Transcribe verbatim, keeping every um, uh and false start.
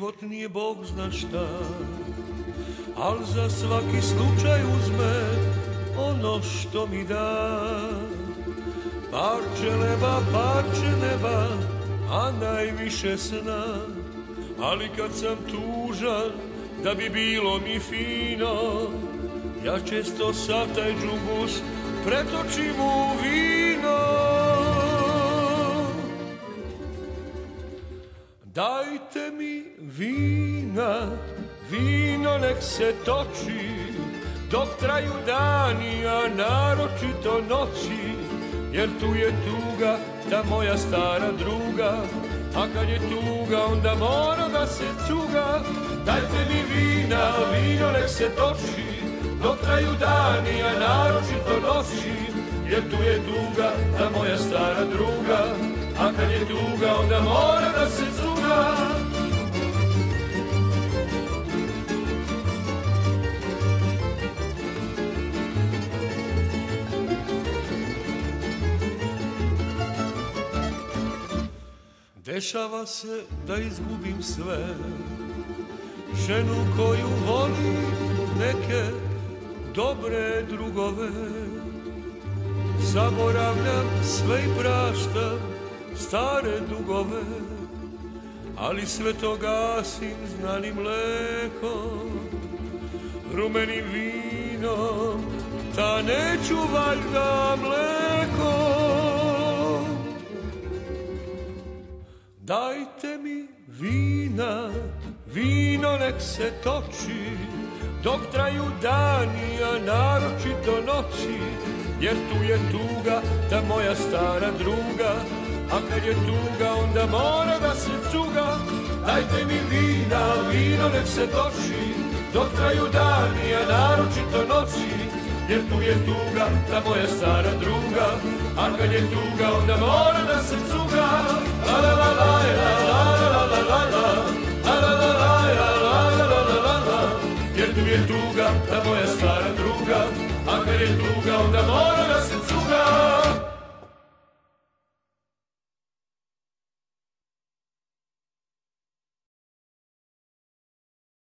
Život nije Bog zna šta, al za svaki slučaj uzme ono što mi da. Parče neba, parče neba, a najviše sna. Ali kad sam tužan, da bi bilo mi fino, ja često sav taj džugus pretočim u vino. Dajte mi vina, vino nek se toči, dok traju dani, a naročito noći, jer tu je tuga, ta moja stara druga, a kad je tuga, onda mora da se cuga. Dajte mi vina, vino nek se toči, dok traju dani, a naročito noći, jer tu je tuga, ta moja stara druga, a kad je tuga, onda mora da se cuga. Dešava se da izgubim sve, ženu koju volim, neke dobre drugove. Zaboravljam sve i praštam stare dugove, ali sve to gasim znanim mlekom, rumenim vinom, ta neću valjda mlekom. Dajte mi vina, vino nek se toči, dok traju dani, a naročito noći, jer tu je tuga, ta moja stara druga, a kad je tuga, onda mora da se cuga. Dajte mi vina, vino nek se toči, dok traju dani, a naročito noći, jer tu je tuga, ta moja stara druga, a kad je tuga, onda mora da se cuga. La la la la la la la la la la, la la la la la la la la la, jer tu je tuga, ta moja stara druga, a kad je tuga, onda mora da se cuga.